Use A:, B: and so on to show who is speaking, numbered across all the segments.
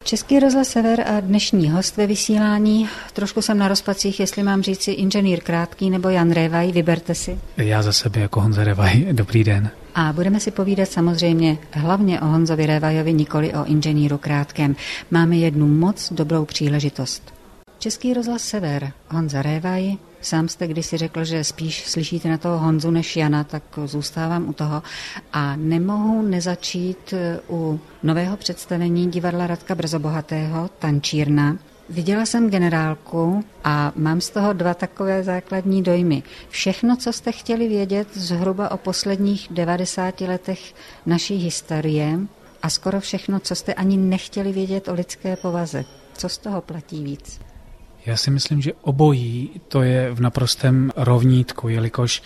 A: Český rozhlas Sever a dnešní host ve vysílání. Trošku jsem na rozpacích, jestli mám říci inženýr Krátký nebo Jan Révaj, vyberte si.
B: Já za sebe jako Honza Révaj, dobrý den.
A: A budeme si povídat samozřejmě hlavně o Honzovi Révajovi, nikoli o inženýru Krátkém. Máme jednu moc dobrou příležitost. Český rozhlas Sever, Honza Révaj, sám jste kdysi řekl, že spíš slyšíte na toho Honzu než Jana, tak zůstávám u toho. A nemohu nezačít u nového představení divadla Radka Brzobohatého, Tančírna. Viděla jsem Generálku a mám z toho dva takové základní dojmy. Všechno, co jste chtěli vědět zhruba o posledních 90 letech naší historie a skoro všechno, co jste ani nechtěli vědět o lidské povaze. Co z toho platí víc?
B: Já si myslím, že obojí to je v naprostém rovnítku, jelikož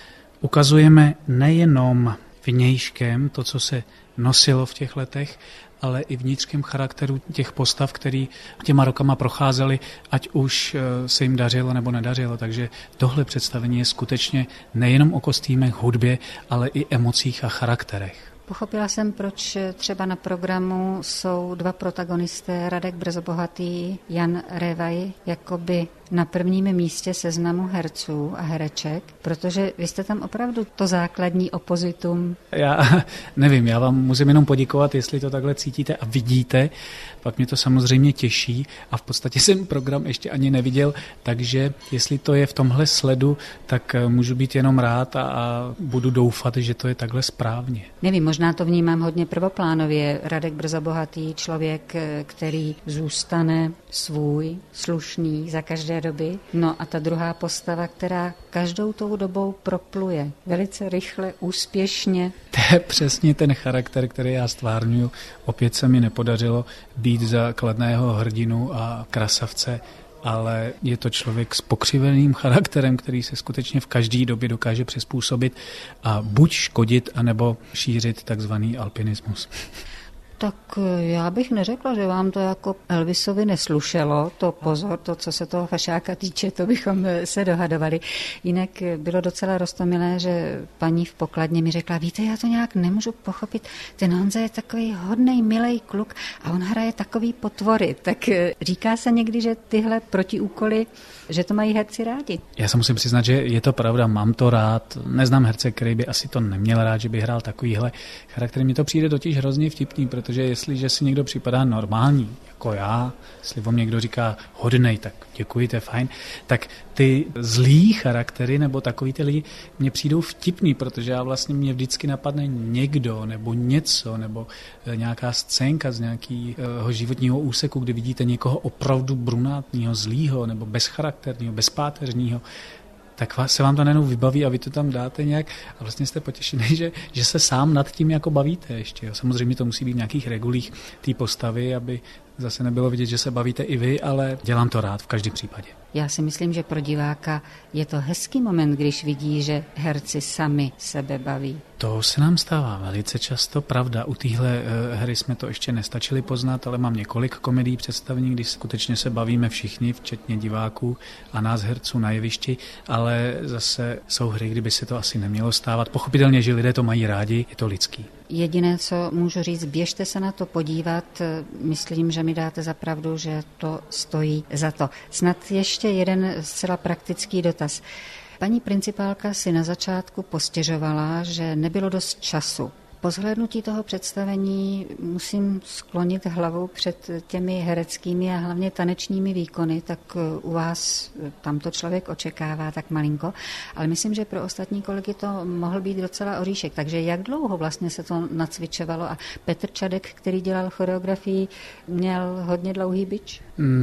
B: ukazujeme nejenom vnějškem to, co se nosilo v těch letech, ale i vnitřkem charakteru těch postav, který těma rokama procházeli, ať už se jim dařilo nebo nedařilo. Takže tohle představení je skutečně nejenom o kostýmech, hudbě, ale i emocích a charakterech.
A: Pochopila jsem, proč třeba na programu jsou dva protagonisté, Radek Brzobohatý, Jan Révaj, jakoby na prvním místě seznamu herců a hereček, protože vy jste tam opravdu to základní opozitum.
B: Já nevím, já vám musím jenom poděkovat, jestli to takhle cítíte a vidíte, pak mě to samozřejmě těší a v podstatě jsem program ještě ani neviděl, takže jestli to je v tomhle sledu, tak můžu být jenom rád a budu doufat, že to je takhle správně.
A: Nevím, možná to vnímám hodně prvoplánově. Radek Brzobohatý, člověk, který zůstane svůj, slušný za každé doby. No a ta druhá postava, která každou tou dobou propluje. Velice rychle, úspěšně.
B: To je přesně ten charakter, který já stvárňuju. Opět se mi nepodařilo být za kladného hrdinu a krasavce, ale je to člověk s pokřiveným charakterem, který se skutečně v každé době dokáže přizpůsobit a buď škodit, anebo šířit takzvaný alpinismus.
A: Tak já bych neřekla, že vám to jako Elvisovi neslušelo, to pozor, to, co se toho fašáka týče, to bychom se dohadovali. Jinak bylo docela roztomilé, že paní v pokladně mi řekla, víte, já to nějak nemůžu pochopit, ten Honza je takový hodnej, milej kluk a on hraje takový potvory. Tak říká se někdy, že tyhle protiúkoly, že to mají herci rádi.
B: Já se musím přiznat, že je to pravda, mám to rád, neznám herce, který by asi to neměl rád, že by hrál takovýhle charakter. Mně to přijde totiž hrozně vtipný, protože jestliže si někdo připadá normální, jako já, jestli vám někdo říká hodnej, tak děkuji, to je fajn, tak ty zlý charaktery nebo takový ty lidi mně přijdou vtipný, protože já vlastně mě vždycky napadne někdo nebo něco nebo nějaká scénka z nějakého životního úseku, kdy vidíte někoho opravdu brunátního, zlýho nebo bezcharakterního, bezpáteřního, tak se vám to najednou vybaví a vy to tam dáte nějak a vlastně jste potěšený, že se sám nad tím jako bavíte ještě. Samozřejmě to musí být v nějakých regulích té postavy, aby zase nebylo vidět, že se bavíte i vy, ale dělám to rád v každém případě.
A: Já si myslím, že pro diváka je to hezký moment, když vidí, že herci sami sebe baví.
B: To se nám stává velice často, pravda. U téhle hry jsme to ještě nestačili poznat, ale mám několik komedií představení, kdy skutečně se bavíme všichni, včetně diváků a nás herců na jevišti, ale zase jsou hry, kdyby se to asi nemělo stávat. Pochopitelně, že lidé to mají rádi, je to lidský.
A: Jediné, co můžu říct, běžte se na to podívat. Myslím, že mi dáte za pravdu, že to stojí za to. Snad ještě jeden zcela praktický dotaz. Paní principálka si na začátku postěžovala, že nebylo dost času. Po zhlédnutí toho představení musím sklonit hlavu před těmi hereckými a hlavně tanečními výkony, tak u vás tam to člověk očekává tak malinko, ale myslím, že pro ostatní kolegy to mohl být docela oříšek. Takže jak dlouho vlastně se to nacvičovalo a Petr Čadek, který dělal choreografii, měl hodně dlouhý bič?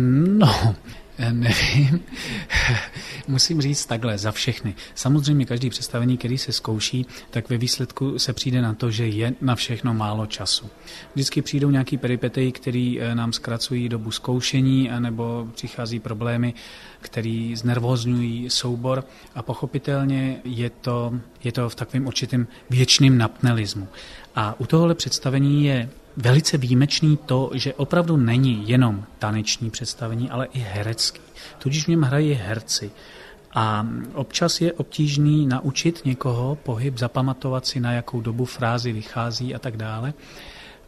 B: No, nevím. Musím říct takhle za všechny. Samozřejmě každý představení, který se zkouší, tak ve výsledku se přijde na to, že je na všechno málo času. Vždycky přijdou nějaký peripety, které nám zkracují dobu zkoušení, anebo přichází problémy, které znervózňují soubor a pochopitelně je to v takovém určitém věčným napnelismu. A u tohohle představení je velice výjimečný to, že opravdu není jenom taneční představení, ale i herecký. Tudíž v něm hrají herci. A občas je obtížný naučit někoho pohyb, zapamatovat si, na jakou dobu frázy vychází a tak dále.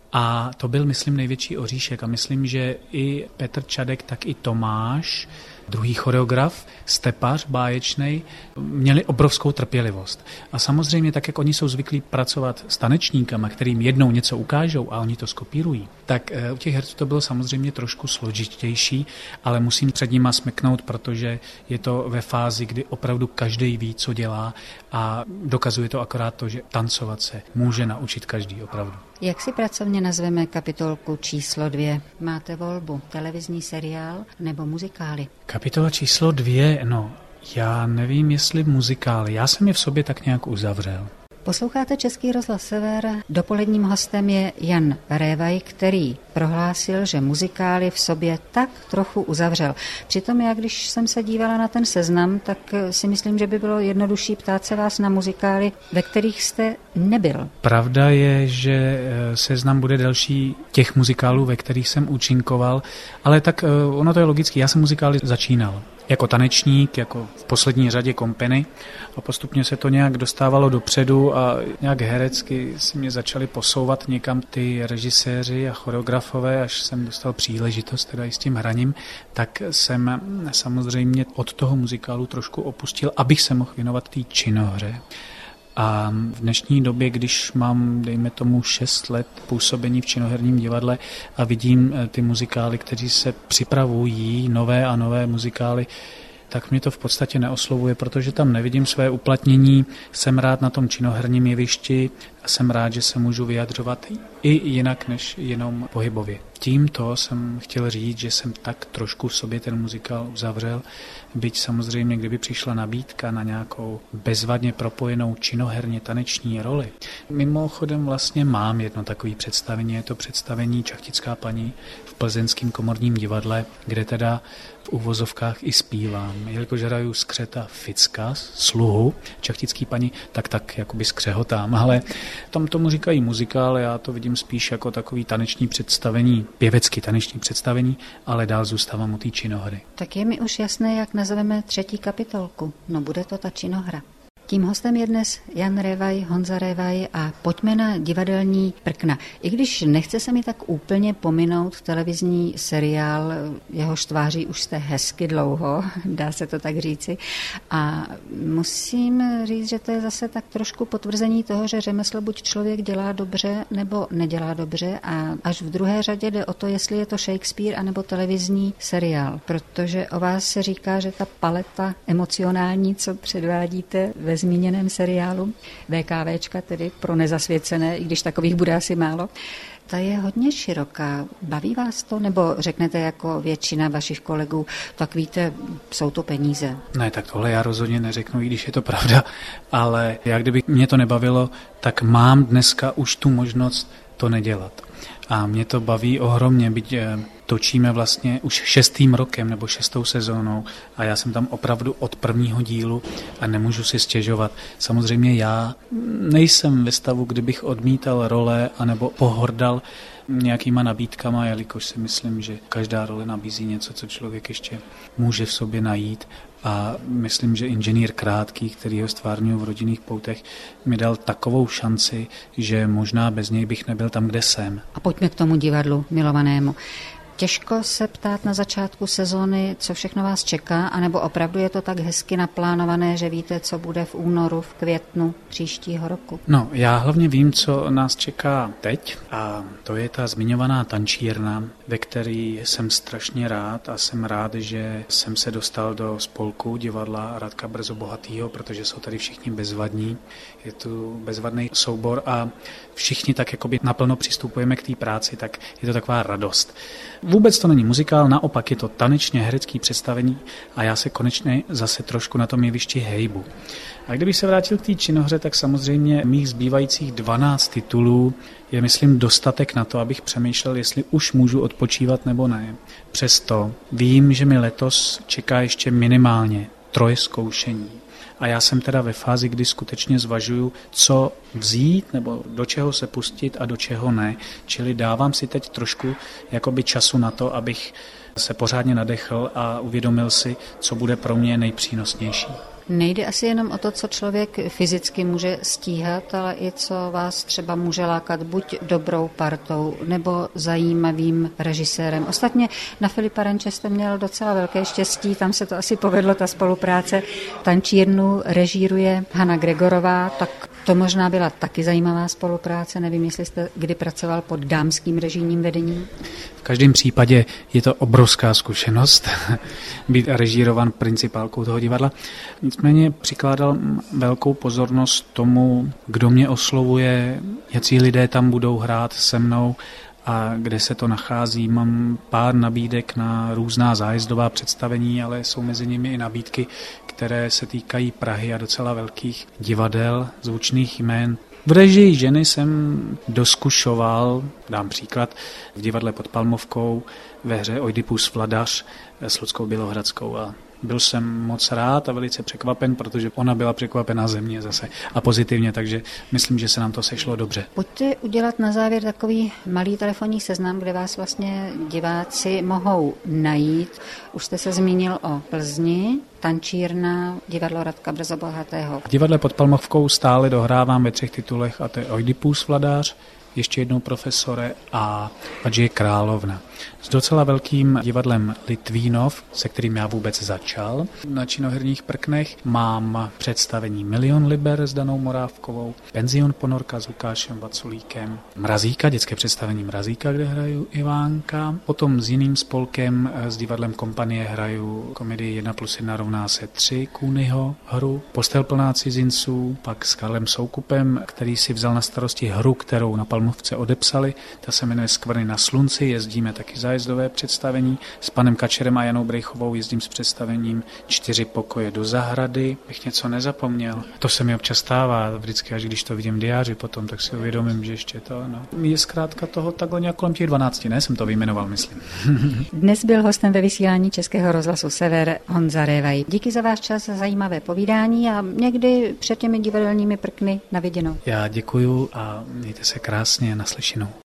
B: A to byl, myslím, největší oříšek a myslím, že i Petr Čadek, tak i Tomáš, druhý choreograf, stepař báječnej, měli obrovskou trpělivost. A samozřejmě tak, jak oni jsou zvyklí pracovat s tanečníkama, kterým jednou něco ukážou a oni to skopírují, tak u těch herců to bylo samozřejmě trošku složitější, ale musím před nima smeknout, protože je to ve fázi, kdy opravdu každý ví, co dělá a dokazuje to akorát to, že tancovat se může naučit každý opravdu.
A: Jak si pracovně nazveme kapitolku číslo 2? Máte volbu, televizní seriál nebo muzikály?
B: Kapitola číslo 2, já nevím, jestli muzikály. Já jsem je v sobě tak nějak uzavřel.
A: Posloucháte Český rozhlas Sever. Dopoledním hostem je Jan Révaj, který prohlásil, že muzikály v sobě tak trochu uzavřel. Přitom já, když jsem se dívala na ten seznam, tak si myslím, že by bylo jednodušší ptát se vás na muzikály, ve kterých jste nebyl.
B: Pravda je, že seznam bude delší těch muzikálů, ve kterých jsem účinkoval, ale tak ono to je logické. Já jsem muzikály začínal jako tanečník, jako v poslední řadě kompany a postupně se to nějak dostávalo dopředu a nějak herecky si mě začali posouvat někam ty režiséři a choreografové, až jsem dostal příležitost teda i s tím hraním, tak jsem samozřejmě od toho muzikálu trošku opustil, abych se mohl věnovat té činohře. A v dnešní době, když mám, dejme tomu, 6 let působení v činoherním divadle a vidím ty muzikály, kteří se připravují, nové a nové muzikály, tak mě to v podstatě neoslovuje, protože tam nevidím své uplatnění. Jsem rád na tom činoherním jevišti a jsem rád, že se můžu vyjadřovat i jinak než jenom pohybově. Tímto jsem chtěl říct, že jsem tak trošku v sobě ten muzikál uzavřel, byť samozřejmě, kdyby přišla nabídka na nějakou bezvadně propojenou činoherně taneční roli. Mimochodem vlastně mám jedno takové představení, je to představení Čachtická paní v Plzeňském komorním divadle, kde teda v uvozovkách i zpívám. Jelikož hraju skřeta Ficka, sluhu Čachtický paní, tak jakoby skřehotám, ale tam tomu říkají muzikál, já to vidím spíš jako takový taneční představení, pěvecký taneční představení, ale dál zůstávám u té činohry.
A: Tak je mi už jasné, jak nazveme 3. kapitolku. Bude to ta činohra. Tím hostem je dnes Jan Révaj, Honza Révaj a pojďme na divadelní prkna. I když nechce se mi tak úplně pominout televizní seriál, jehož tváří už jste hezky dlouho, dá se to tak říci. A musím říct, že to je zase tak trošku potvrzení toho, že řemeslo buď člověk dělá dobře, nebo nedělá dobře a až v druhé řadě jde o to, jestli je to Shakespeare anebo televizní seriál, protože o vás se říká, že ta paleta emocionální, co předvádíte ve zmíněném seriálu VKVčka, tedy pro nezasvěcené, i když takových bude asi málo, ta je hodně široká. Baví vás to? Nebo řeknete jako většina vašich kolegů, tak víte, jsou to peníze?
B: Ne, tak tohle já rozhodně neřeknu, i když je to pravda, ale já kdyby mě to nebavilo, tak mám dneska už tu možnost to nedělat. A mě to baví ohromně, byť točíme vlastně už 6. rokem nebo 6. sezónou a já jsem tam opravdu od prvního dílu a nemůžu si stěžovat. Samozřejmě já nejsem ve stavu, kdybych odmítal role anebo pohordal nějakýma nabídkama, jelikož si myslím, že každá role nabízí něco, co člověk ještě může v sobě najít. A myslím, že inženýr Krátký, který ho stvárňuji v Rodinných poutech, mi dal takovou šanci, že možná bez něj bych nebyl tam, kde jsem.
A: A pojďme k tomu divadlu milovanému. Těžko se ptát na začátku sezóny, co všechno vás čeká, anebo opravdu je to tak hezky naplánované, že víte, co bude v únoru, v květnu příštího roku?
B: Já hlavně vím, co nás čeká teď a to je ta zmiňovaná tančírna, ve který jsem strašně rád a jsem rád, že jsem se dostal do spolku divadla Radka Brzo Bohatýho, protože jsou tady všichni bezvadní. Je tu bezvadný soubor a všichni tak jakoby naplno přistupujeme k té práci, tak je to taková radost. Vůbec to není muzikál, naopak je to tanečně herecký představení a já se konečně zase trošku na tom jevišti hejbu. A kdybych se vrátil k té činohře, tak samozřejmě mých zbývajících 12 titulů je, myslím, dostatek na to, abych přemýšlel, jestli už můžu odpočívat nebo ne. Přesto vím, že mi letos čeká ještě minimálně 3 zkoušení. A já jsem teda ve fázi, kdy skutečně zvažuju, co vzít nebo do čeho se pustit a do čeho ne. Čili dávám si teď trošku jakoby času na to, abych se pořádně nadechl a uvědomil si, co bude pro mě nejpřínosnější.
A: Nejde asi jenom o to, co člověk fyzicky může stíhat, ale i co vás třeba může lákat buď dobrou partou nebo zajímavým režisérem. Ostatně na Filipa Ranče jste měl docela velké štěstí, tam se to asi povedlo, ta spolupráce. Tančírnu režíruje Hana Gregorová, tak to možná byla taky zajímavá spolupráce, nevím, jestli jste kdy pracoval pod dámským režijním vedením.
B: V každém případě je to obrovská zkušenost být režírovan principálkou toho divadla. Nicméně přikládal velkou pozornost tomu, kdo mě oslovuje, jací lidé tam budou hrát se mnou a kde se to nachází. Mám pár nabídek na různá zájezdová představení, ale jsou mezi nimi i nabídky, které se týkají Prahy a docela velkých divadel, zvučných jmén. V režii ženy jsem doskušoval, dám příklad, v divadle pod Palmovkou ve hře Oidipus Vladař s Ludskou Bělohradskou a byl jsem moc rád a velice překvapen, protože ona byla překvapená ze mě zase a pozitivně, takže myslím, že se nám to sešlo dobře.
A: Pojďte udělat na závěr takový malý telefonní seznam, kde vás vlastně diváci mohou najít. Už jste se zmínil o Plzni, tančírna, divadlo Radka Brzobohatého.
B: V divadle pod Palmovkou stále dohrávám ve 3 titulech a to je Oidipus Vladař, ještě jednou Profesore a Adžije Královna. S docela velkým divadlem Litvínov, se kterým já vůbec začal. Na Činoherních Prknech mám představení Milion liber s Danou Morávkovou, Penzion Ponorka s Lukášem Vaculíkem, Mrazíka, dětské představení Mrazíka, kde hraju Ivánka. Potom s jiným spolkem, s divadlem Kompanie hraju komedii 1+1 rovná se 3 Kůnyho hru, Postel plná cizinců, pak s Karlem Soukupem, který si vzal na starosti hru, kterou na Palmovce odepsali. Ta se jmenuje Skvrny na slunci, jezdíme taky zájezdové představení. S panem Kačerem a Janou Brejchovou jezdím s představením 4 pokoje do zahrady. Bych něco nezapomněl. To se mi občas stává, vždycky, až když to vidím v diáři potom, tak si uvědomím, že ještě to, je zkrátka toho takhle nějak kolem těch 12, ne? Jsem to vyjmenoval, myslím.
A: Dnes byl hostem ve vysílání Českého rozhlasu Sever Honza Révaj. Díky za váš čas, za zajímavé povídání a někdy před těmi divadelními prkny na viděnou.
B: Já děkuju a mějte se krásně, naslyšenou.